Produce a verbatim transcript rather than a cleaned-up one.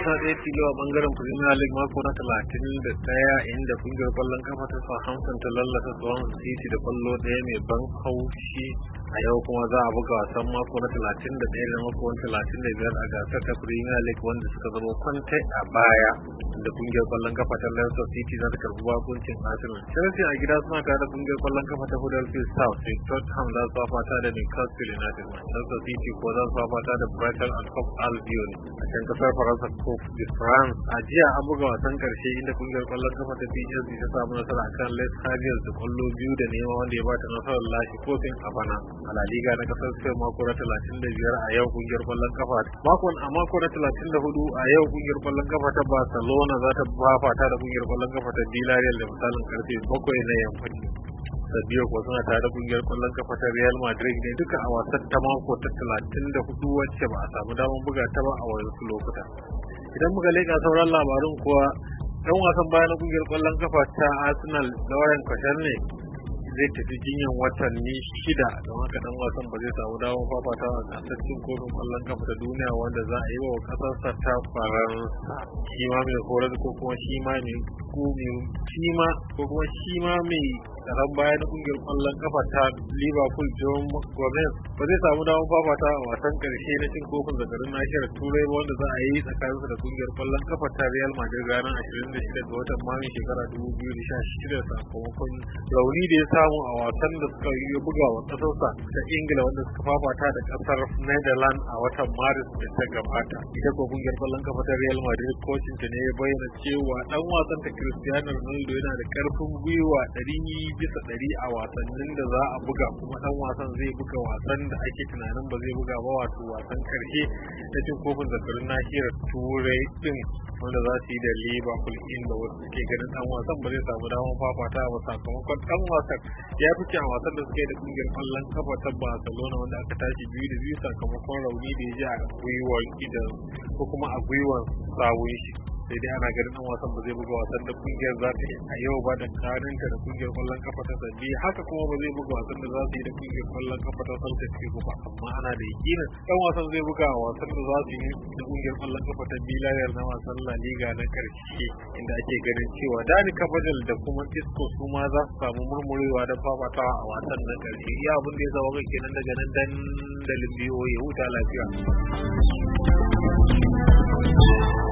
wasa ɗaya tilo a bangaren Premier League mako na talatin da ɗaya inda kungiyar kwallon kafa ta Southampton ta lallasa Swansea City da kwallo ɗaya mai ban haushi. A yau kuma za a buga wasan mako na talatin da ɗaya da mako na talatin da biyar a gasar ta Premier League wanda suka zama kwantai a baya, da kungiyar kwallon kafa ta Leicester City za ta karbi bakuncin Arsenal. Chelsea a gida suna tare da kungiyar kwallon kafa ta Huddersfield Town, sai Tottenham za su fafata da Newcastle United. Manchester City ko za su fafata da Brighton and Hove Albion. A can kasar Faransa, Coupe de France a jiya an buga wasan karshe inda kungiyar kwallon kafa ta P S G ta samu nasara akan Les Harriers da kwallo biyu da nema, wanda ya bata nasarar lashe kofin a bana. A La Liga na kasar Spain mako na talatin da biyar a yau kungiyar kwallon kafa makon a mako na talatin da hudu a yau kungiyar kwallon kafa ta Barcelona za ta fafata da kungiyar kwallon kafa ta Villarreal da misalin karfe bakwai na yammaci. Sabiyo ko suna tare da kungiyar kwallon kafa ta Real Madrid ne duka a wasan ta mako ta talatin da hudu wacce ba a samu damar buga ta ba a wasu lokuta. Idan muka leƙa sauran labarun kuwa, dan wasan baya na kungiyar kwallon kafa ta Arsenal Laurent Koscielny zai tafi jinyan watanni shida, don haka dan wasan ba zai samu damar fafatawa a gasar cin kofin kwallon kafa ta duniya wanda za a yi wa kasarsa ta Faransa. Shi ma mai horar ko kuma shi ma mai shi ma ko kuma shi ma mai tsaron baya na kungiyar kwallon kafa ta Liverpool John Gomez ba zai samu damar fafatawa a wasan karshe na cin kofin zakarin nahiyar Turai ba wanda za a yi tsakaninsa da kungiyar kwallon kafa ta Real Madrid ranar ashirin da shida ga watan Mayu shekara dubu biyu da sha shida sakamakon rauni da ya samu a wasan da suka yi buga wa kasarsa ta Ingila wanda suka fafata da kasar Netherlands a watan Maris da ta gabata. Ita ko kungiyar kwallon kafa ta Real Madrid kocin ta ne ya bayyana cewa dan wasan ta Cristiano Ronaldo yana da karfin gwiwa ɗari bisa ɗari a wasannin da za a buga, kuma dan wasan zai buga wasan da ake tunanin ba zai buga ba, wato wasan karshe na cin kofin zakarun nahiyar Turai din wanda za su yi da Liverpool, inda wasu suke ganin dan wasan ba zai samu damar fafata ba sakamakon dan wasan ya fice a wasan da suke da kungiyar kwallon kafa ta Barcelona wanda aka tashi biyu da biyu sakamakon rauni da ya ji a gwiwar idan ko kuma a gwiwar sawun shi. Sai dai ana ganin dan wasan ba zai buga wasan da kungiyar za ta yi a yau ba da karinta da kungiyar kwallon kafa ta Sabbi, haka kuma ba zai buga wasan da za su yi da kungiyar kwallon kafa ta Celtic Vigo ba, amma ana da yakinin dan wasan zai buga wasan da za su yi da kungiyar kwallon kafa ta Villarreal na wasan La Liga na karshe, inda ake ganin cewa Dani Carvajal da kuma Isco su ma za su samu murmurewa da fafatawa a wasan na karshe. Iya abin da ya zama ga kenan daga nan dandalin biyo ya huta lafiya.